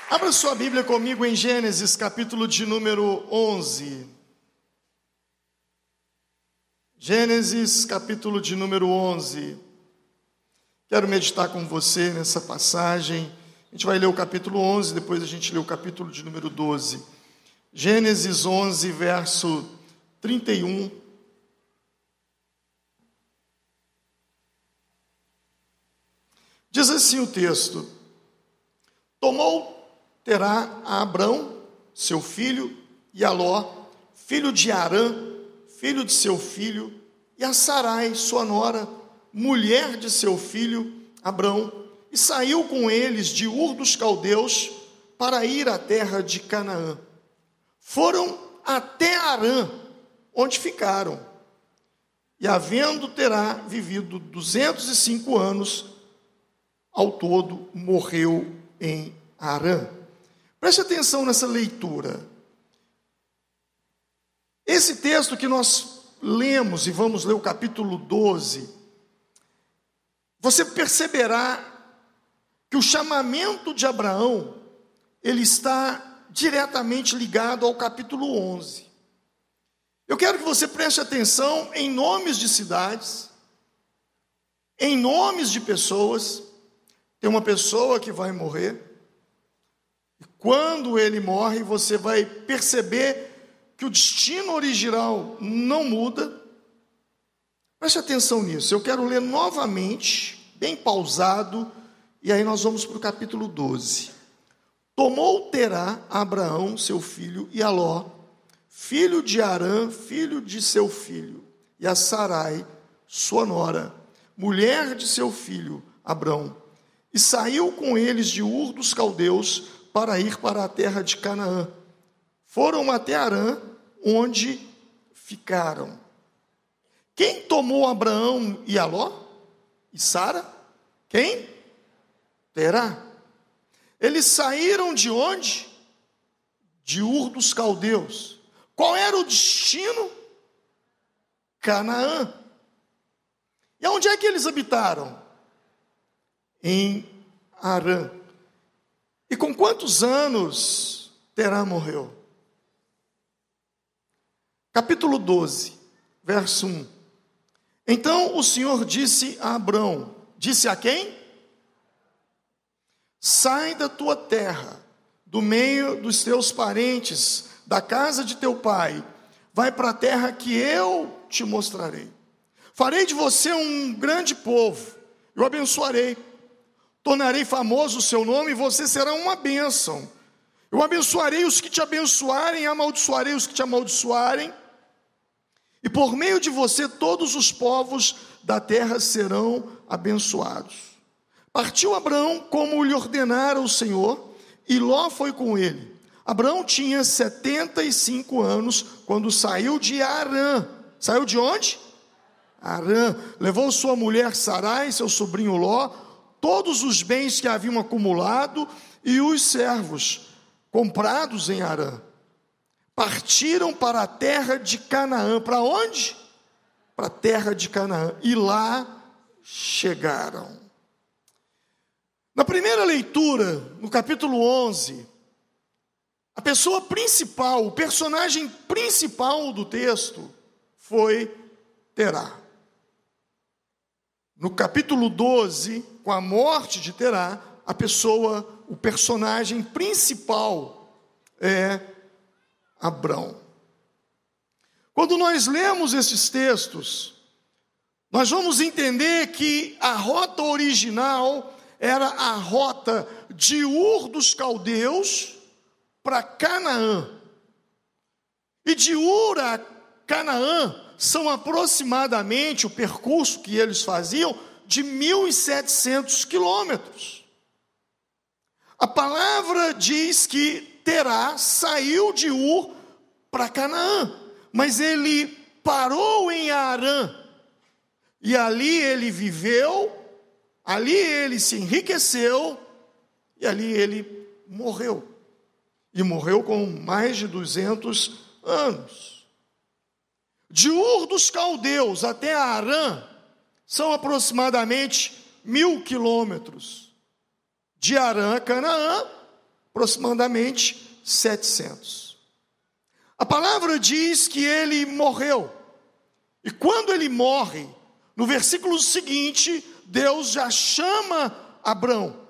Abra sua Bíblia comigo em Gênesis, capítulo de número 11. Gênesis, capítulo de número 11. Quero meditar com você nessa passagem. A gente vai ler o capítulo 11, depois a gente lê o capítulo de número 12. Gênesis 11, verso 31. Diz assim o texto: tomou Terá a Abrão, seu filho, e a Ló, filho de Arã, filho de seu filho, e a Sarai, sua nora, mulher de seu filho, Abrão, e saiu com eles de Ur dos Caldeus para ir à terra de Canaã. Foram até Arã, onde ficaram. E havendo Terá vivido 205 anos, ao todo morreu em Arã. Preste atenção nessa leitura. Esse texto que nós lemos, e vamos ler o capítulo 12, você perceberá que o chamamento de Abraão, ele está diretamente ligado ao capítulo 11. Eu quero que você preste atenção em nomes de cidades, em nomes de pessoas. Tem uma pessoa que vai morrer. E quando ele morre, você vai perceber que o destino original não muda. Preste atenção nisso. Eu quero ler novamente, bem pausado, e aí nós vamos para o capítulo 12. Tomou Terá a Abraão, seu filho, e a Ló, filho de Arã, filho de seu filho, e a Sarai, sua nora, mulher de seu filho, Abrão, e saiu com eles de Ur dos Caldeus para ir para a terra de Canaã. Foram até Arã, onde ficaram. Quem tomou Abraão e a Ló? E Sara? Quem? Terá. Eles saíram de onde? De Ur dos Caldeus. Qual era o destino? Canaã. E onde é que eles habitaram? Em Arã. E com quantos anos Terá morreu? Capítulo 12, verso 1. Então o Senhor disse a Abrão, disse a quem? Sai da tua terra, do meio dos teus parentes, da casa de teu pai, vai para a terra que eu te mostrarei. Farei de você um grande povo, eu abençoarei. Tornarei famoso o seu nome e você será uma bênção. Eu abençoarei os que te abençoarem, amaldiçoarei os que te amaldiçoarem. E por meio de você todos os povos da terra serão abençoados. Partiu Abraão como lhe ordenara o Senhor, e Ló foi com ele. Abraão tinha 75 anos quando saiu de Arã. Saiu de onde? Arã. Levou sua mulher Sarai, seu sobrinho Ló, todos os bens que haviam acumulado e os servos comprados em Arã. Partiram para a terra de Canaã. Para onde? Para a terra de Canaã. E lá chegaram. Na primeira leitura, no capítulo 11, a pessoa principal, o personagem principal do texto foi Terá. No capítulo 12, com a morte de Terá, a pessoa, o personagem principal é Abrão. Quando nós lemos esses textos, nós vamos entender que a rota original era a rota de Ur dos Caldeus para Canaã. E de Ur a Canaã são aproximadamente o percurso que eles faziam de 1.700 quilômetros. A palavra diz que Terá saiu de Ur para Canaã, mas ele parou em Arã, e ali ele viveu, ali ele se enriqueceu, e ali ele morreu. E morreu com mais de 200 anos. De Ur dos Caldeus até Arã são aproximadamente 1.000 quilômetros. De Arã a Canaã aproximadamente 700. A palavra diz que ele morreu. E quando ele morre, no versículo seguinte, Deus já chama Abrão.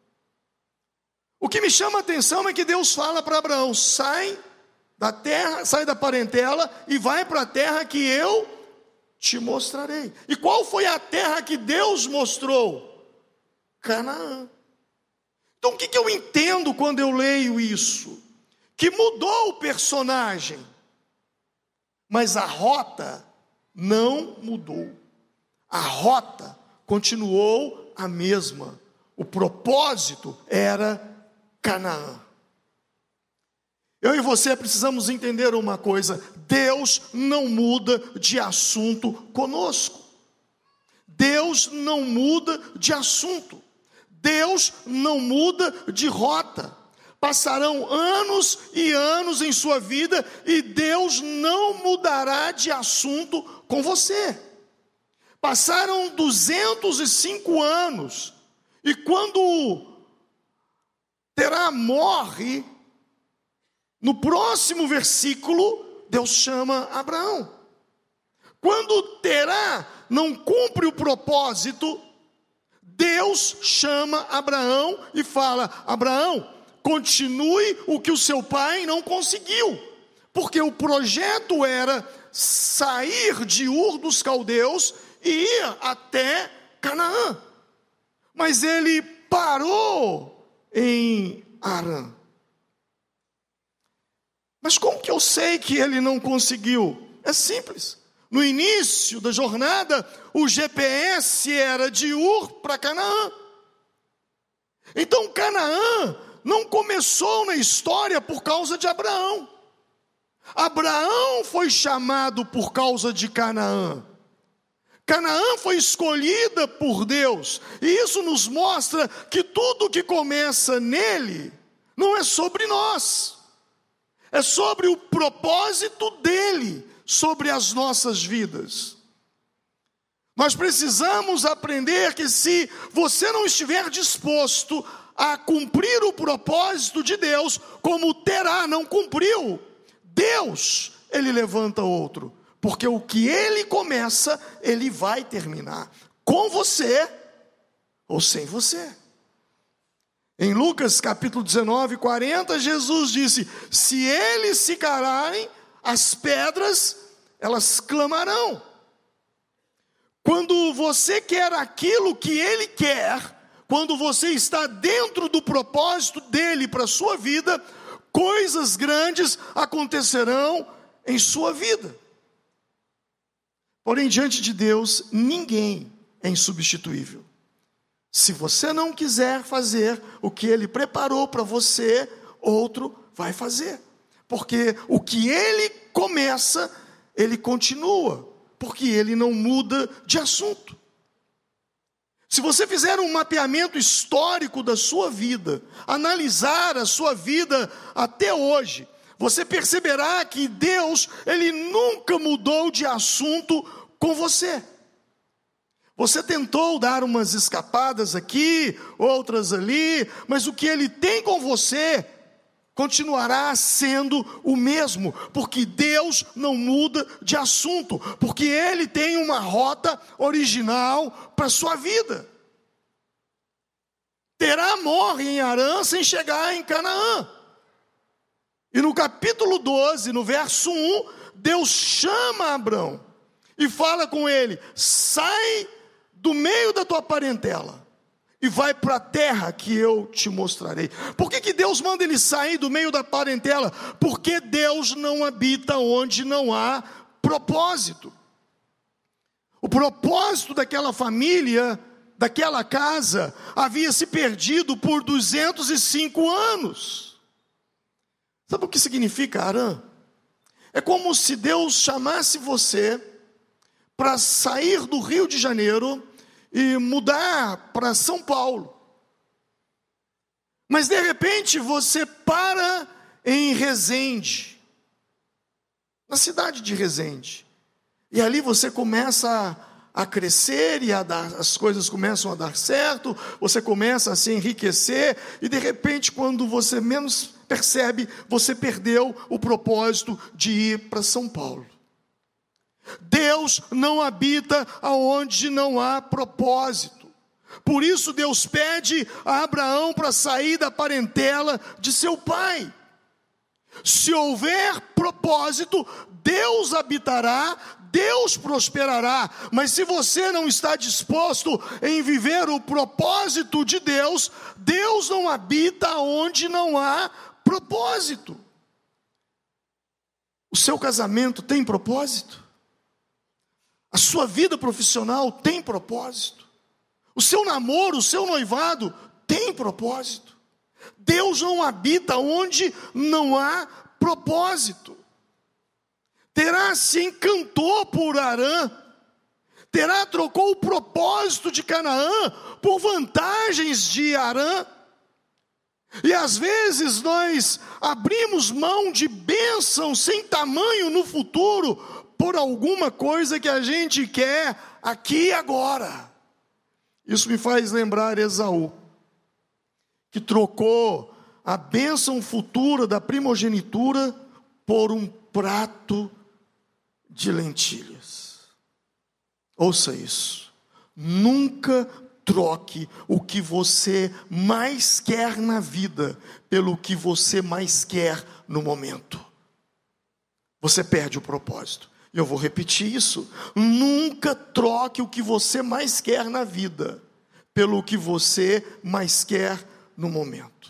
O que me chama a atenção é que Deus fala para Abraão: sai da terra, sai da parentela e vai para a terra que eu te mostrarei. E qual foi a terra que Deus mostrou? Canaã. Então o que eu entendo quando eu leio isso? Que mudou o personagem, mas a rota não mudou. A rota continuou a mesma. O propósito era Canaã. Eu e você precisamos entender uma coisa: Deus não muda de assunto conosco. Deus não muda de assunto. Deus não muda de rota. Passarão anos e anos em sua vida e Deus não mudará de assunto com você. Passaram 205 anos e quando Terá morre, no próximo versículo, Deus chama Abraão. Quando Terá não cumpre o propósito, Deus chama Abraão e fala: Abraão, continue o que o seu pai não conseguiu. Porque o projeto era sair de Ur dos Caldeus e ir até Canaã. Mas ele parou em Harã. Mas como que eu sei que ele não conseguiu? É simples. No início da jornada, o GPS era de Ur para Canaã. Então Canaã não começou na história por causa de Abraão. Abraão foi chamado por causa de Canaã. Canaã foi escolhida por Deus. E isso nos mostra que tudo que começa nele não é sobre nós. É sobre o propósito dele sobre as nossas vidas. Nós precisamos aprender que se você não estiver disposto a cumprir o propósito de Deus, como Terá não cumpriu, Deus, ele levanta outro. Porque o que ele começa, ele vai terminar. Com você ou sem você. Em Lucas capítulo 19, 40, Jesus disse: se eles se calarem, as pedras, elas clamarão. Quando você quer aquilo que ele quer, quando você está dentro do propósito dele para a sua vida, coisas grandes acontecerão em sua vida. Porém, diante de Deus, ninguém é insubstituível. Se você não quiser fazer o que ele preparou para você, outro vai fazer. Porque o que ele começa, ele continua. Porque ele não muda de assunto. Se você fizer um mapeamento histórico da sua vida, analisar a sua vida até hoje, você perceberá que Deus, ele nunca mudou de assunto com você. Você tentou dar umas escapadas aqui, outras ali, mas o que ele tem com você continuará sendo o mesmo, porque Deus não muda de assunto, porque ele tem uma rota original para a sua vida. Terá morre em Harã sem chegar em Canaã. E no capítulo 12, no verso 1, Deus chama Abrão e fala com ele: sai do meio da tua parentela e vai para a terra que eu te mostrarei. Por que Deus manda ele sair do meio da parentela? Porque Deus não habita onde não há propósito. O propósito daquela família, daquela casa, havia se perdido por 205 anos. Sabe o que significa Harã? É como se Deus chamasse você para sair do Rio de Janeiro e mudar para São Paulo. Mas de repente você para em Resende, na cidade de Resende. E ali você começa a crescer e as coisas começam a dar certo, você começa a se enriquecer, e de repente, quando você menos percebe, você perdeu o propósito de ir para São Paulo. Deus não habita aonde não há propósito. Por isso Deus pede a Abraão para sair da parentela de seu pai. Se houver propósito, Deus habitará, Deus prosperará. Mas se você não está disposto em viver o propósito de Deus, Deus não habita onde não há propósito. O seu casamento tem propósito? A sua vida profissional tem propósito? O seu namoro, o seu noivado tem propósito? Deus não habita onde não há propósito. Terá se encantou por Harã, Terá trocou o propósito de Canaã por vantagens de Harã. E às vezes nós abrimos mão de bênção sem tamanho no futuro por alguma coisa que a gente quer aqui e agora. Isso me faz lembrar Esaú, que trocou a bênção futura da primogenitura por um prato de lentilhas. Ouça isso. Nunca troque o que você mais quer na vida pelo que você mais quer no momento. Você perde o propósito. E eu vou repetir isso. Nunca troque o que você mais quer na vida pelo que você mais quer no momento.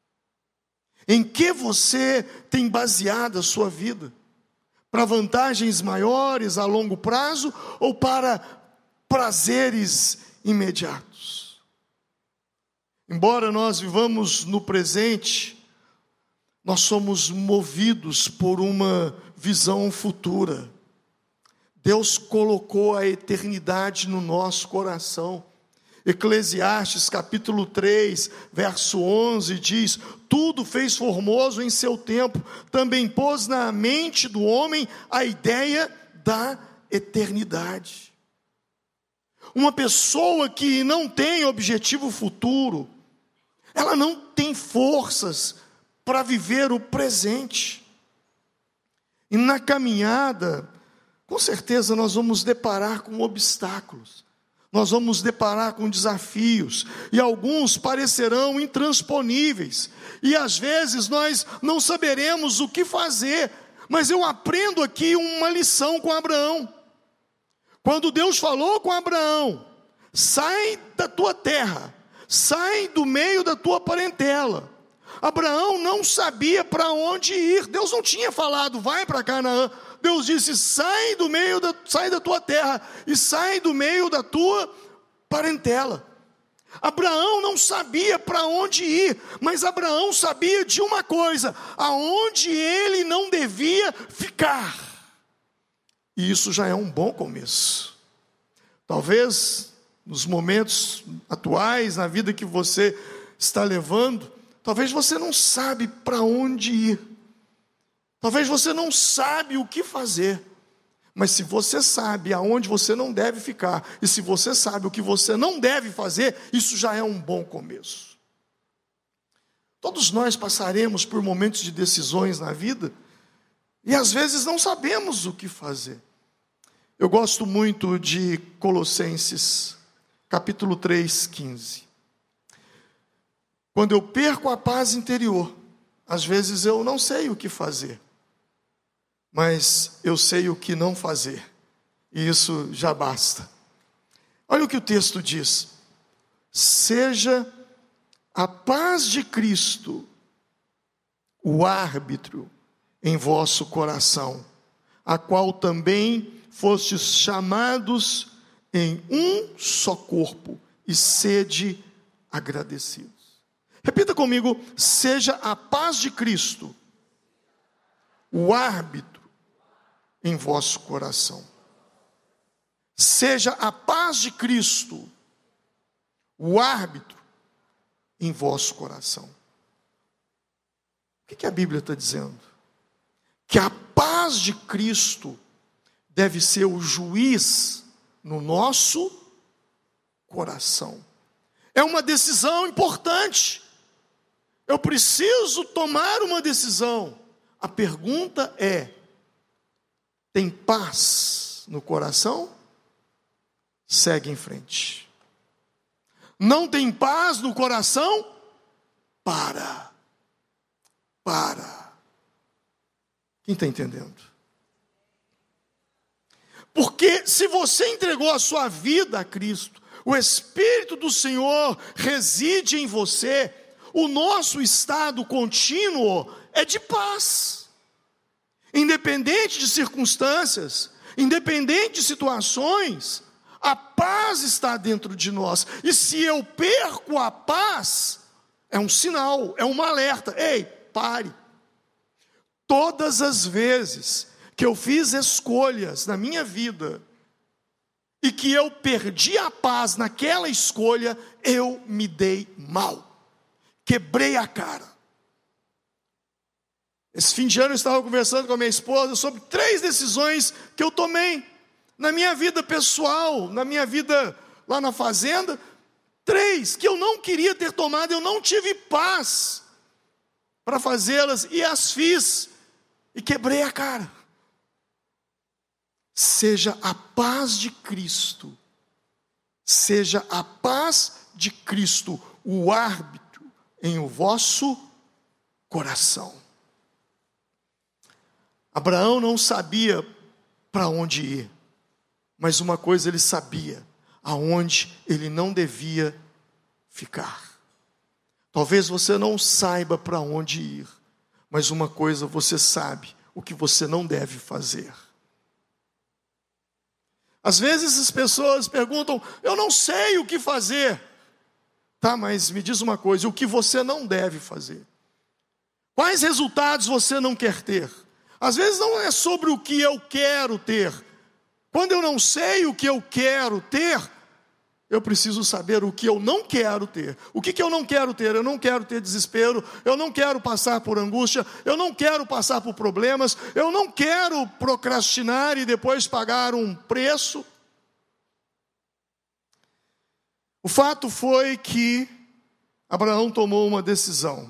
Em que você tem baseado a sua vida? Para vantagens maiores a longo prazo ou para prazeres imediatos? Embora nós vivamos no presente, nós somos movidos por uma visão futura. Deus colocou a eternidade no nosso coração. Eclesiastes capítulo 3, verso 11 diz: tudo fez formoso em seu tempo, também pôs na mente do homem a ideia da eternidade. Uma pessoa que não tem objetivo futuro, ela não tem forças para viver o presente. E na caminhada, com certeza nós vamos deparar com obstáculos. Nós vamos deparar com desafios, e alguns parecerão intransponíveis, e às vezes nós não saberemos o que fazer, mas eu aprendo aqui uma lição com Abraão. Quando Deus falou com Abraão: sai da tua terra, sai do meio da tua parentela. Abraão não sabia para onde ir. Deus não tinha falado: vai para Canaã. Deus disse: sai da tua terra e sai do meio da tua parentela. Abraão não sabia para onde ir, mas Abraão sabia de uma coisa: aonde ele não devia ficar. E isso já é um bom começo. Talvez nos momentos atuais, na vida que você está levando, talvez você não sabe para onde ir. Talvez você não sabe o que fazer. Mas se você sabe aonde você não deve ficar, e se você sabe o que você não deve fazer, isso já é um bom começo. Todos nós passaremos por momentos de decisões na vida, e às vezes não sabemos o que fazer. Eu gosto muito de Colossenses, capítulo 3, 15. Quando eu perco a paz interior, às vezes eu não sei o que fazer, mas eu sei o que não fazer, e isso já basta. Olha o que o texto diz: seja a paz de Cristo o árbitro em vosso coração, a qual também fostes chamados em um só corpo, e sede agradecidos. Repita comigo: seja a paz de Cristo o árbitro em vosso coração. Seja a paz de Cristo o árbitro em vosso coração. O que a Bíblia está dizendo? Que a paz de Cristo deve ser o juiz no nosso coração. É uma decisão importante. Eu preciso tomar uma decisão. A pergunta é: tem paz no coração? Segue em frente. Não tem paz no coração? Para. Quem está entendendo? Porque se você entregou a sua vida a Cristo, o Espírito do Senhor reside em você, o nosso estado contínuo é de paz. Independente de circunstâncias, independente de situações, a paz está dentro de nós. E se eu perco a paz, é um sinal, é um alerta. Ei, pare. Todas as vezes que eu fiz escolhas na minha vida e que eu perdi a paz naquela escolha, eu me dei mal, quebrei a cara. Esse fim de ano eu estava conversando com a minha esposa sobre 3 decisões que eu tomei na minha vida pessoal, na minha vida lá na fazenda. 3 que eu não queria ter tomado, eu não tive paz para fazê-las e as fiz e quebrei a cara. Seja a paz de Cristo, seja a paz de Cristo o árbitro em o vosso coração. Abraão não sabia para onde ir, mas uma coisa ele sabia: aonde ele não devia ficar. Talvez você não saiba para onde ir, mas uma coisa você sabe: o que você não deve fazer. Às vezes as pessoas perguntam: eu não sei o que fazer. Tá, mas me diz uma coisa: o que você não deve fazer? Quais resultados você não quer ter? Às vezes não é sobre o que eu quero ter. Quando eu não sei o que eu quero ter, eu preciso saber o que eu não quero ter. O que eu não quero ter? Eu não quero ter desespero, eu não quero passar por angústia, eu não quero passar por problemas, eu não quero procrastinar e depois pagar um preço. O fato foi que Abraão tomou uma decisão.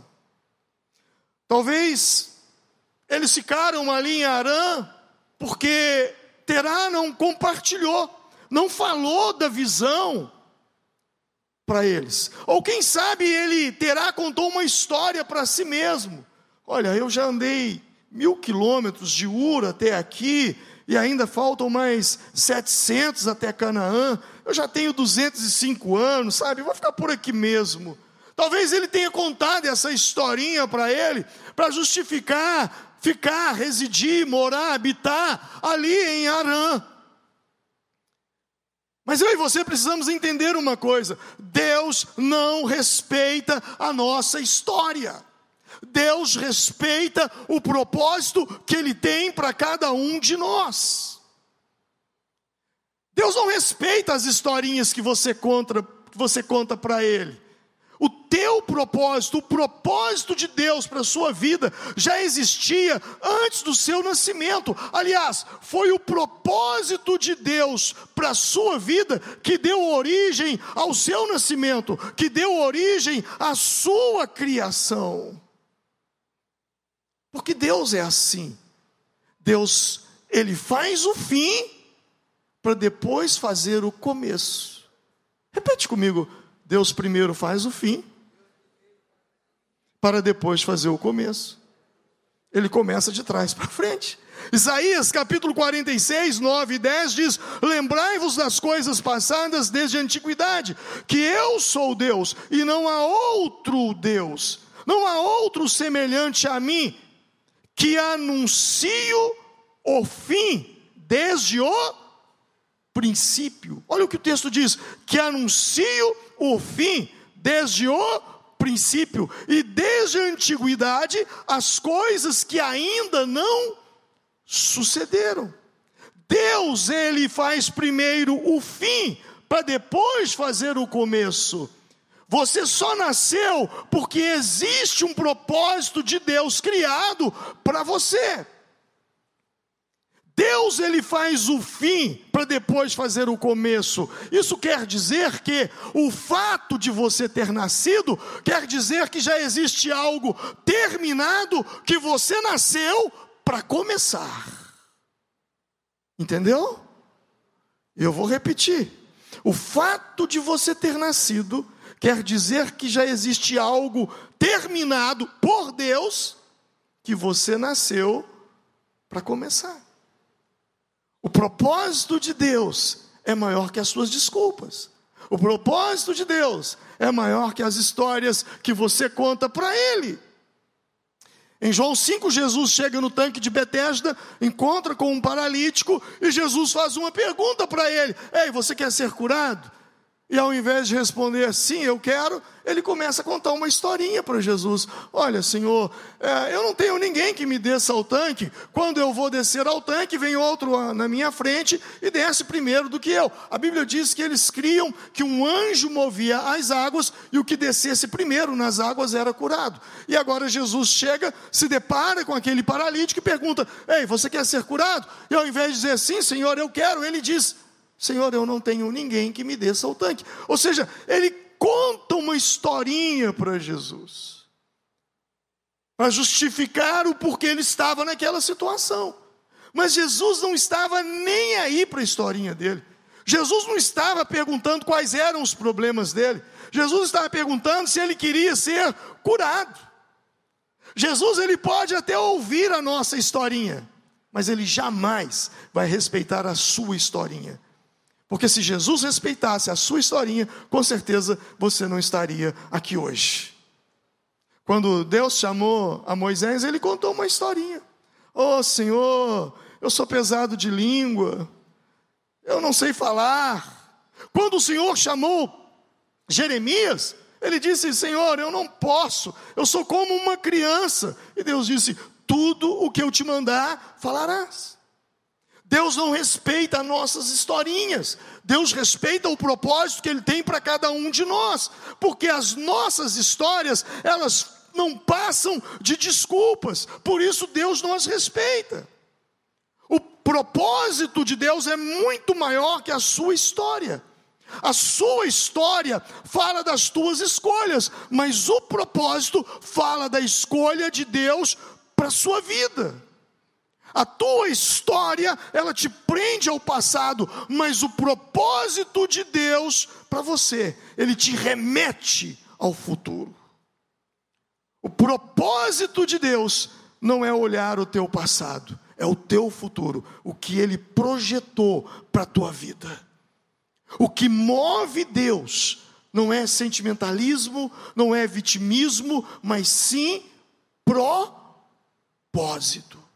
Talvez eles ficaram ali em Harã porque Terá não compartilhou, não falou da visão para eles. Ou quem sabe Terá contou uma história para si mesmo. Olha, eu já andei 1000 quilômetros de Ur até aqui, e ainda faltam mais 700 até Canaã. Eu já tenho 205 anos, sabe? Vou ficar por aqui mesmo. Talvez ele tenha contado essa historinha para ele, para justificar ficar, residir, morar, habitar ali em Harã. Mas eu e você precisamos entender uma coisa: Deus não respeita a nossa história. Deus respeita o propósito que Ele tem para cada um de nós. Deus não respeita as historinhas que você conta para Ele. O teu propósito, o propósito de Deus para a sua vida já existia antes do seu nascimento. Aliás, foi o propósito de Deus para a sua vida que deu origem ao seu nascimento, que deu origem à sua criação. Porque Deus é assim. Deus, Ele faz o fim para depois fazer o começo. Repete comigo: Deus primeiro faz o fim, para depois fazer o começo. Ele começa de trás para frente. Isaías capítulo 46, 9 e 10 diz: lembrai-vos das coisas passadas desde a antiguidade, que eu sou Deus, e não há outro Deus, não há outro semelhante a mim, que anuncio o fim desde o princípio. Olha o que o texto diz: que anuncio o fim desde o princípio, e desde a antiguidade as coisas que ainda não sucederam. Deus, Ele faz primeiro o fim para depois fazer o começo. Você só nasceu porque existe um propósito de Deus criado para você. Deus, ele faz o fim para depois fazer o começo. Isso quer dizer que o fato de você ter nascido quer dizer que já existe algo terminado que você nasceu para começar. Entendeu? Eu vou repetir. O fato de você ter nascido quer dizer que já existe algo terminado por Deus que você nasceu para começar. O propósito de Deus é maior que as suas desculpas. O propósito de Deus é maior que as histórias que você conta para Ele. Em João 5, Jesus chega no tanque de Betesda, encontra com um paralítico e Jesus faz uma pergunta para ele: ei, você quer ser curado? E ao invés de responder, sim, eu quero, ele começa a contar uma historinha para Jesus. Olha, Senhor, eu não tenho ninguém que me desça ao tanque. Quando eu vou descer ao tanque, vem outro na minha frente e desce primeiro do que eu. A Bíblia diz que eles criam que um anjo movia as águas e o que descesse primeiro nas águas era curado. E agora Jesus chega, se depara com aquele paralítico e pergunta: ei, você quer ser curado? E ao invés de dizer, sim, Senhor, eu quero, ele diz: Senhor, eu não tenho ninguém que me desça ao tanque. Ou seja, ele conta uma historinha para Jesus, para justificar o porquê ele estava naquela situação. Mas Jesus não estava nem aí para a historinha dele. Jesus não estava perguntando quais eram os problemas dele. Jesus estava perguntando se ele queria ser curado. Jesus, ele pode até ouvir a nossa historinha, mas ele jamais vai respeitar a sua historinha. Porque se Jesus respeitasse a sua historinha, com certeza você não estaria aqui hoje. Quando Deus chamou a Moisés, ele contou uma historinha. Oh, Senhor, eu sou pesado de língua, eu não sei falar. Quando o Senhor chamou Jeremias, ele disse: Senhor, eu não posso, eu sou como uma criança. E Deus disse: tudo o que eu te mandar, falarás. Deus não respeita as nossas historinhas. Deus respeita o propósito que Ele tem para cada um de nós. Porque as nossas histórias, elas não passam de desculpas. Por isso Deus não as respeita. O propósito de Deus é muito maior que a sua história. A sua história fala das tuas escolhas, mas o propósito fala da escolha de Deus para a sua vida. A tua história, ela te prende ao passado, mas o propósito de Deus para você, ele te remete ao futuro. O propósito de Deus não é olhar o teu passado, é o teu futuro, o que Ele projetou para a tua vida. O que move Deus não é sentimentalismo, não é vitimismo, mas sim propósito.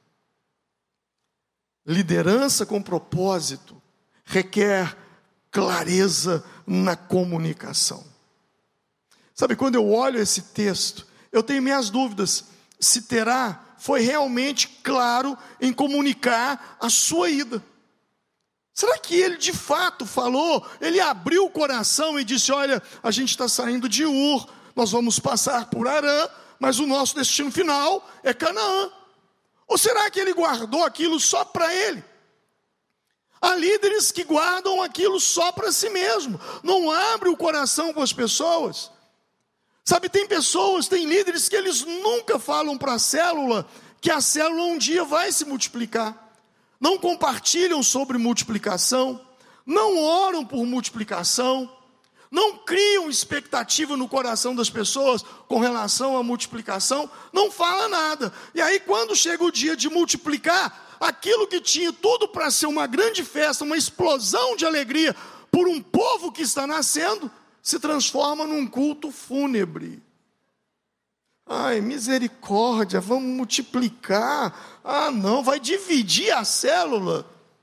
Liderança com propósito requer clareza na comunicação. Sabe, quando eu olho esse texto, eu tenho minhas dúvidas se Terá foi realmente claro em comunicar a sua ida. Será que ele de fato falou? Ele abriu o coração e disse: olha, a gente está saindo de Ur, nós vamos passar por Harã, mas o nosso destino final é Canaã. Ou será que ele guardou aquilo só para ele? Há líderes que guardam aquilo só para si mesmo, não abrem o coração com as pessoas. Sabe, tem pessoas, tem líderes que eles nunca falam para a célula que a célula um dia vai se multiplicar. Não compartilham sobre multiplicação, não oram por multiplicação, não criam expectativa no coração das pessoas com relação à multiplicação, não fala nada. E aí quando chega o dia de multiplicar, aquilo que tinha tudo para ser uma grande festa, uma explosão de alegria por um povo que está nascendo, se transforma num culto fúnebre. Ai, misericórdia, vamos multiplicar. Ah, não, vai dividir a célula.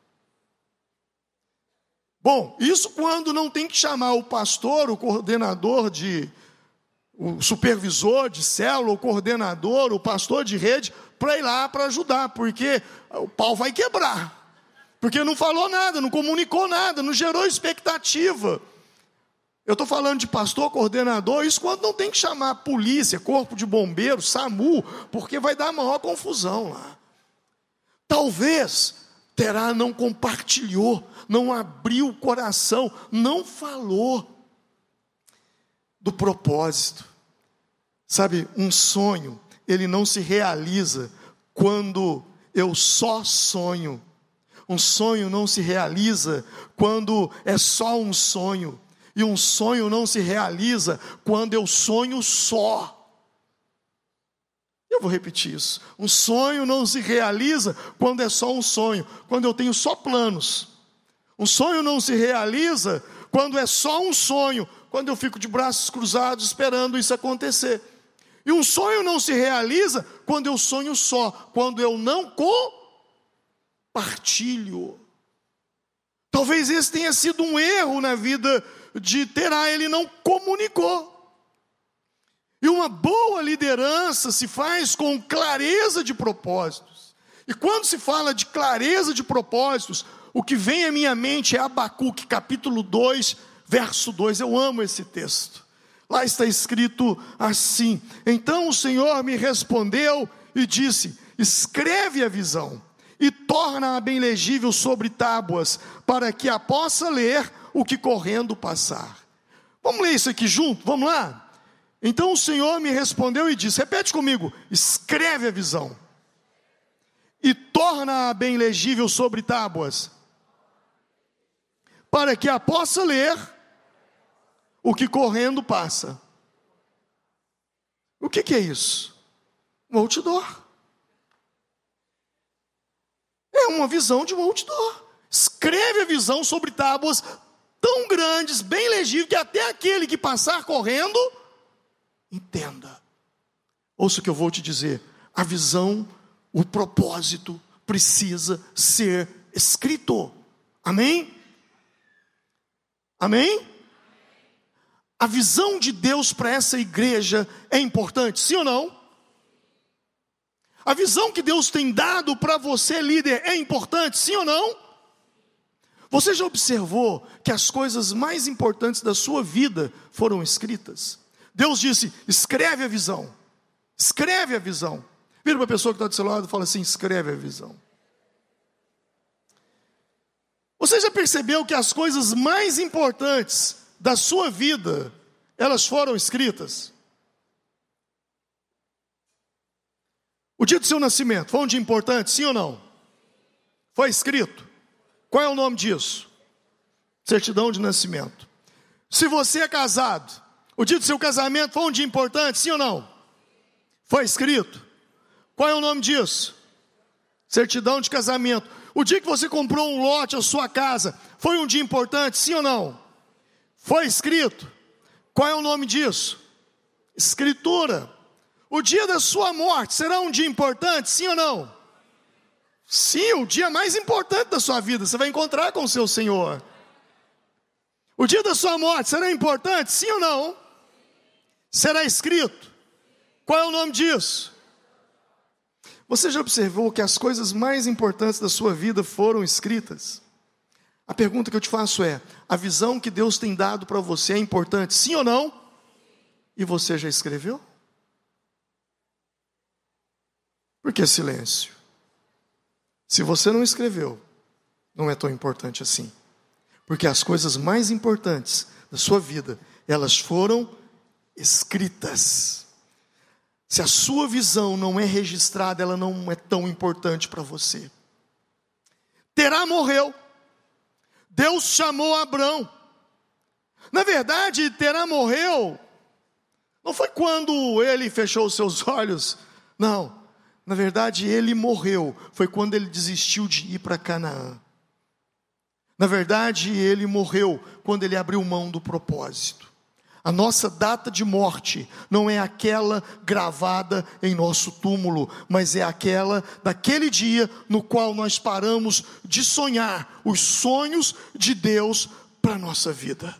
Bom, isso quando não tem que chamar o pastor, o coordenador o supervisor de célula, o coordenador, o pastor de rede, para ir lá para ajudar, porque o pau vai quebrar. Porque não falou nada, não comunicou nada, não gerou expectativa. Eu estou falando de pastor, coordenador, isso quando não tem que chamar a polícia, corpo de bombeiro, SAMU, porque vai dar maior confusão lá. Talvez Terá não compartilhou, não abriu o coração, não falou do propósito. Sabe, um sonho, ele não se realiza quando eu só sonho. Um sonho não se realiza quando é só um sonho. E um sonho não se realiza quando eu sonho só. Eu vou repetir isso. Um sonho não se realiza quando é só um sonho, quando eu tenho só planos. Um sonho não se realiza quando é só um sonho, quando eu fico de braços cruzados esperando isso acontecer. E um sonho não se realiza quando eu sonho só, quando eu não compartilho. Talvez esse tenha sido um erro na vida de Terá, ele não comunicou. E uma boa liderança se faz com clareza de propósitos. E quando se fala de clareza de propósitos, o que vem à minha mente é Abacuque, capítulo 2, verso 2. Eu amo esse texto. Lá está escrito assim: então o Senhor me respondeu e disse: escreve a visão e torna-a bem legível sobre tábuas, para que a possa ler o que correndo passar. Vamos ler isso aqui junto? Vamos lá? Então o Senhor me respondeu e disse, repete comigo: escreve a visão e torna-a bem legível sobre tábuas, para que a possa ler o que correndo passa. O que é isso? Um outdoor. É uma visão de um outdoor. Escreve a visão sobre tábuas tão grandes, bem legíveis, que até aquele que passar correndo entenda. Ouça o que eu vou te dizer. A visão, o propósito precisa ser escrito. Amém? Amém? A visão de Deus para essa igreja é importante, sim ou não? A visão que Deus tem dado para você, líder, é importante, sim ou não? Você já observou que as coisas mais importantes da sua vida foram escritas? Deus disse, escreve a visão. Escreve a visão. Vira para a pessoa que está do seu lado e fala assim, escreve a visão. Você já percebeu que as coisas mais importantes da sua vida, elas foram escritas? O dia do seu nascimento foi um dia importante, sim ou não? Foi escrito. Qual é o nome disso? Certidão de nascimento. Se você é casado, o dia do seu casamento foi um dia importante, sim ou não? Foi escrito. Qual é o nome disso? Certidão de casamento. O dia que você comprou um lote, a sua casa, foi um dia importante, sim ou não? Foi escrito. Qual é o nome disso? Escritura. O dia da sua morte será um dia importante, sim ou não? Sim, o dia mais importante da sua vida. Você vai encontrar com o seu Senhor. O dia da sua morte será importante, sim ou não? Será escrito. Qual é o nome disso? Você já observou que as coisas mais importantes da sua vida foram escritas? A pergunta que eu te faço é, a visão que Deus tem dado para você é importante, sim ou não? E você já escreveu? Por que silêncio? Se você não escreveu, não é tão importante assim. Porque as coisas mais importantes da sua vida, elas foram escritas. Se a sua visão não é registrada, ela não é tão importante para você. Terá morreu. Deus chamou Abrão. Na verdade, Terá morreu. Não foi quando ele fechou os seus olhos. Não. Na verdade, ele morreu. Foi quando ele desistiu de ir para Canaã. Na verdade, ele morreu quando ele abriu mão do propósito. A nossa data de morte não é aquela gravada em nosso túmulo, mas é aquela daquele dia no qual nós paramos de sonhar os sonhos de Deus para a nossa vida.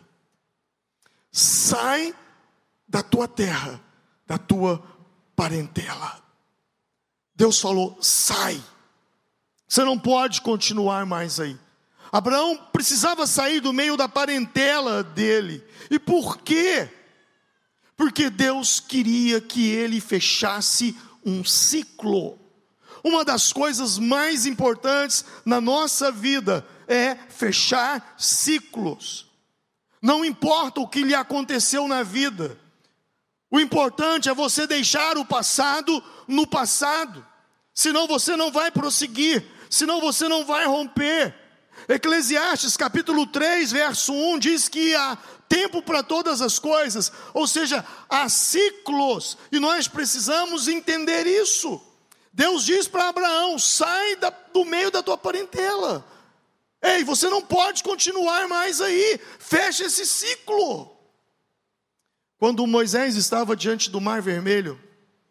Sai da tua terra, da tua parentela. Deus falou, sai. Você não pode continuar mais aí. Abraão precisava sair do meio da parentela dele. E por quê? Porque Deus queria que ele fechasse um ciclo. Uma das coisas mais importantes na nossa vida é fechar ciclos. Não importa o que lhe aconteceu na vida, o importante é você deixar o passado no passado, senão você não vai prosseguir, senão você não vai romper. Eclesiastes capítulo 3, verso 1 diz que há tempo para todas as coisas, ou seja, há ciclos, e nós precisamos entender isso. Deus diz para Abraão: sai do meio da tua parentela. Ei, você não pode continuar mais aí, fecha esse ciclo. Quando Moisés estava diante do Mar Vermelho,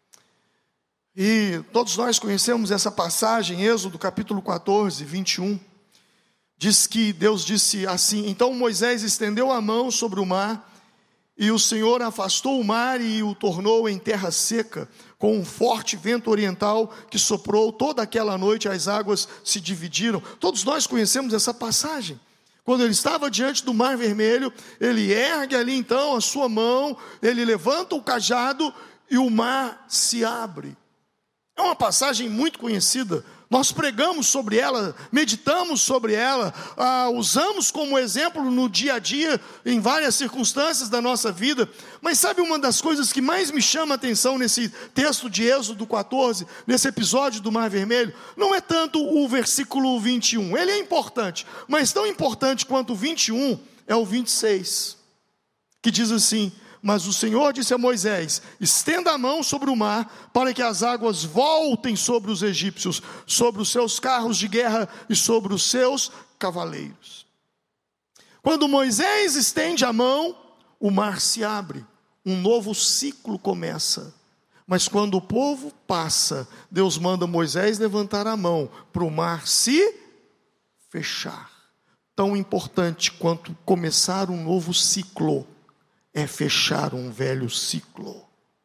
e todos nós conhecemos essa passagem, Êxodo capítulo 14, 21, diz que Deus disse assim: então Moisés estendeu a mão sobre o mar, e o Senhor afastou o mar e o tornou em terra seca, com um forte vento oriental que soprou toda aquela noite, as águas se dividiram. Todos nós conhecemos essa passagem. Quando ele estava diante do Mar Vermelho, ele ergue ali então a sua mão, ele levanta o cajado e o mar se abre. É uma passagem muito conhecida, nós pregamos sobre ela, meditamos sobre ela, usamos como exemplo no dia a dia, em várias circunstâncias da nossa vida. Mas sabe uma das coisas que mais me chama a atenção nesse texto de Êxodo 14, nesse episódio do Mar Vermelho? Não é tanto o versículo 21, ele é importante, mas tão importante quanto o 21 é o 26, que diz assim: mas o Senhor disse a Moisés: estenda a mão sobre o mar, para que as águas voltem sobre os egípcios, sobre os seus carros de guerra e sobre os seus cavaleiros. Quando Moisés estende a mão, o mar se abre, um novo ciclo começa. Mas quando o povo passa, Deus manda Moisés levantar a mão para o mar se fechar. Tão importante quanto começar um novo ciclo é fechar um velho ciclo.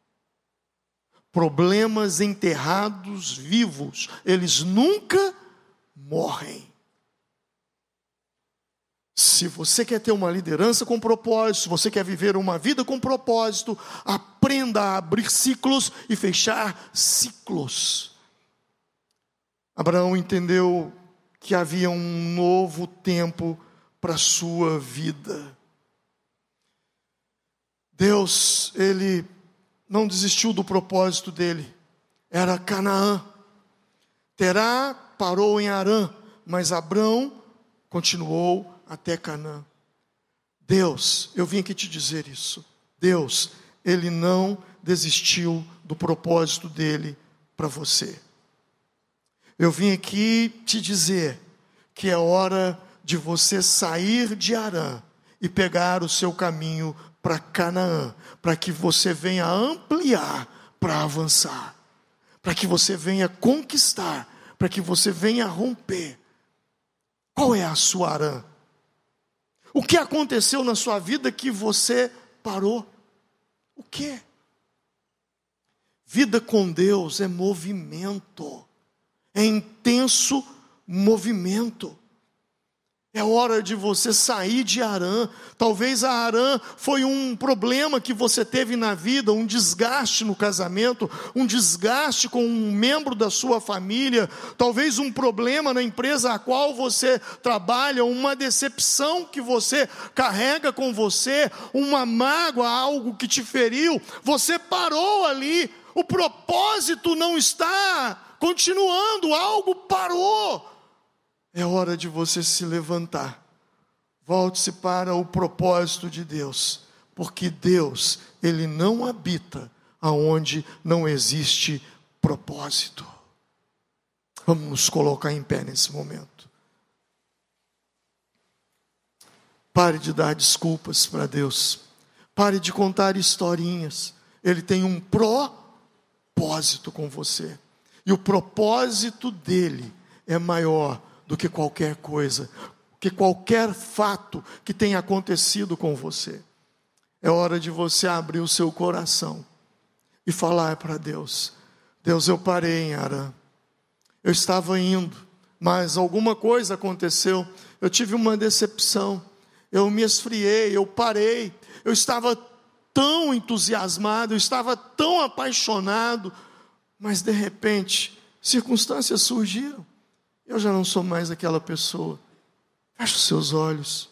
Problemas enterrados vivos, eles nunca morrem. Se você quer ter uma liderança com propósito, se você quer viver uma vida com propósito, aprenda a abrir ciclos e fechar ciclos. Abraão entendeu que havia um novo tempo para a sua vida. Deus, Ele não desistiu do propósito dele, era Canaã. Terá parou em Harã, mas Abrão continuou até Canaã. Deus, eu vim aqui te dizer isso, Deus, Ele não desistiu do propósito dele para você. Eu vim aqui te dizer que é hora de você sair de Harã e pegar o seu caminho para Canaã, para que você venha ampliar, para avançar, para que você venha conquistar, para que você venha romper. Qual é a sua Harã? O que aconteceu na sua vida que você parou? O quê? Vida com Deus é movimento, é intenso movimento. É hora de você sair de Harã. Talvez a Harã foi um problema que você teve na vida, um desgaste no casamento, um desgaste com um membro da sua família, talvez um problema na empresa a qual você trabalha, uma decepção que você carrega com você, uma mágoa, algo que te feriu. Você parou ali, o propósito não está continuando, algo parou. É hora de você se levantar. Volte-se para o propósito de Deus. Porque Deus, Ele não habita aonde não existe propósito. Vamos nos colocar em pé nesse momento. Pare de dar desculpas para Deus. Pare de contar historinhas. Ele tem um propósito com você. E o propósito dele é maior do que qualquer coisa, que qualquer fato que tenha acontecido com você. É hora de você abrir o seu coração e falar para Deus: Deus, eu parei em Harã, eu estava indo, mas alguma coisa aconteceu, eu tive uma decepção, eu me esfriei, eu parei, eu estava tão entusiasmado, eu estava tão apaixonado, mas de repente circunstâncias surgiram. Eu já não sou mais aquela pessoa. Feche os seus olhos.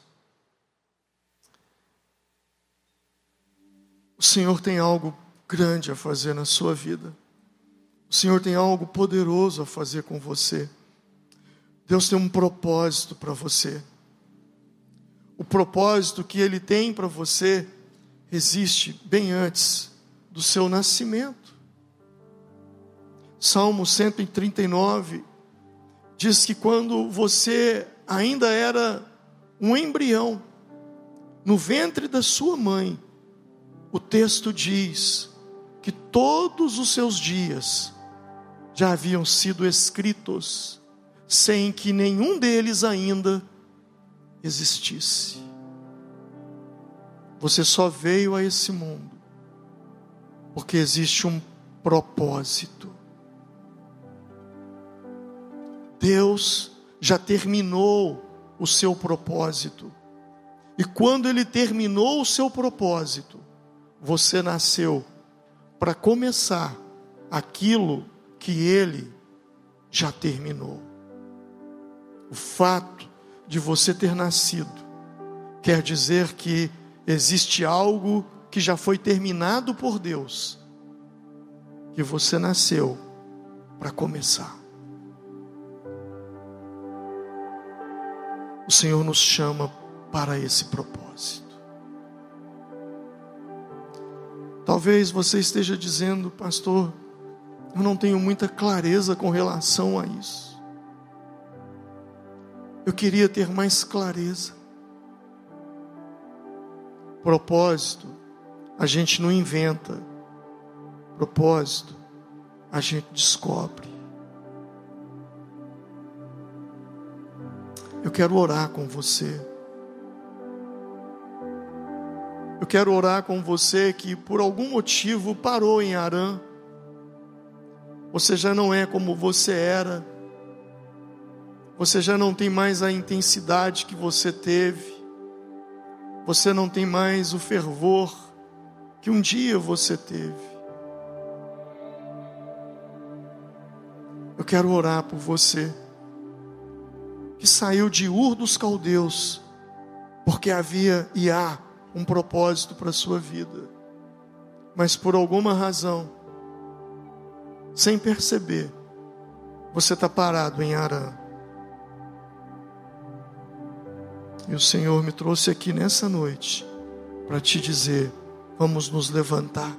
O Senhor tem algo grande a fazer na sua vida. O Senhor tem algo poderoso a fazer com você. Deus tem um propósito para você. O propósito que Ele tem para você existe bem antes do seu nascimento. Salmo 139 diz que quando você ainda era um embrião, no ventre da sua mãe, o texto diz que todos os seus dias já haviam sido escritos, sem que nenhum deles ainda existisse. Você só veio a esse mundo porque existe um propósito. Deus já terminou o seu propósito. E quando Ele terminou o seu propósito, você nasceu para começar aquilo que Ele já terminou. O fato de você ter nascido quer dizer que existe algo que já foi terminado por Deus, que você nasceu para começar. O Senhor nos chama para esse propósito. Talvez você esteja dizendo: pastor, eu não tenho muita clareza com relação a isso. Eu queria ter mais clareza. Propósito, a gente não inventa. Propósito, a gente descobre. Eu quero orar com você. Eu quero orar com você que por algum motivo parou em Harã. Você já não é como você era. Você já não tem mais a intensidade que você teve. Você não tem mais o fervor que um dia você teve. Eu quero orar por você que saiu de Ur dos Caldeus porque havia e há um propósito para a sua vida, mas por alguma razão, sem perceber, você está parado em Harã. E o Senhor me trouxe aqui nessa noite para te dizer: vamos nos levantar.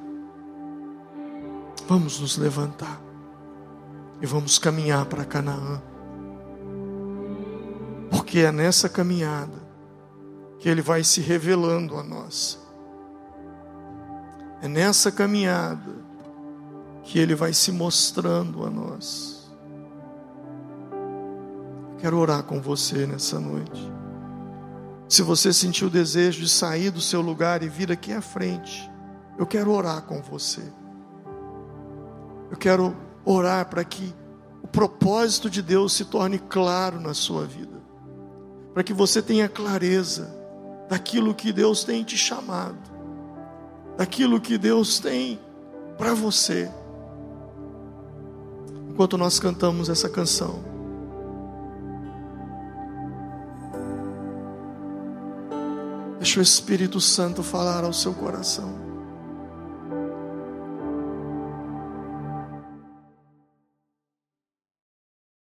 Vamos nos levantar e vamos caminhar para Canaã. Porque é nessa caminhada que Ele vai se revelando a nós. É nessa caminhada que Ele vai se mostrando a nós. Quero orar com você nessa noite. Se você sentiu o desejo de sair do seu lugar e vir aqui à frente, eu quero orar com você. Eu quero orar para que o propósito de Deus se torne claro na sua vida. Para que você tenha clareza daquilo que Deus tem te chamado, daquilo que Deus tem para você. Enquanto nós cantamos essa canção, deixa o Espírito Santo falar ao seu coração.